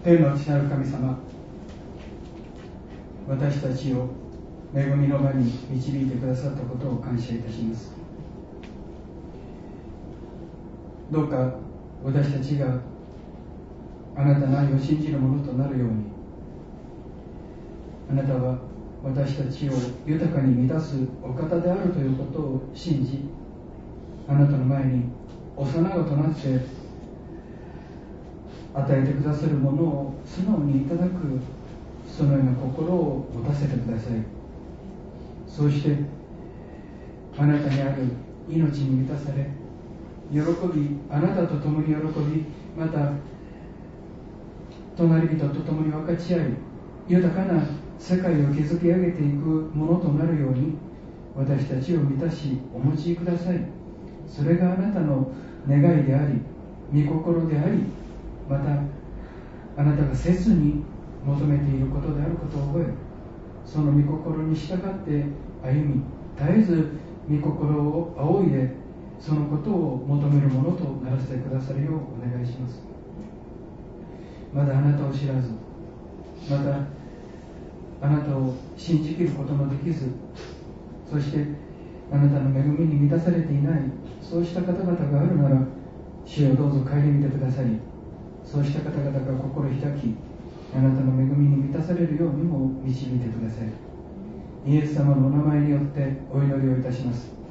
天の父なる神様、私たちを恵みの場に導いてくださったことを感謝いたします。どうか私たちがあなたの愛を信じるものとなるように、あなたは私たちを豊かに満たすお方であるということを信じ、あなたの前に幼子となって与えてくださるものを素直にいただく、そのような心を持たせてください。そうしてあなたにある命に満たされ、喜び、あなたと共に喜び、また隣人と共に分かち合い、豊かな世界を築き上げていくものとなるように、私たちを満たしお持ちください。それがあなたの願いであり、御心であり、またあなたが切に求めていることであることを覚え、その御心に従って歩み、絶えず御心を仰いでそのことを求めるものとならせてくださるようお願いします。まだあなたを知らず、またあなたを信じきることのできず、そしてあなたの恵みに満たされていない、そうした方々があるなら、主よどうぞ顧みてくださり、そうした方々が心開き、あなたの恵みに満たされるようにも導いてください。イエス様のお名前によってお祈りをいたします。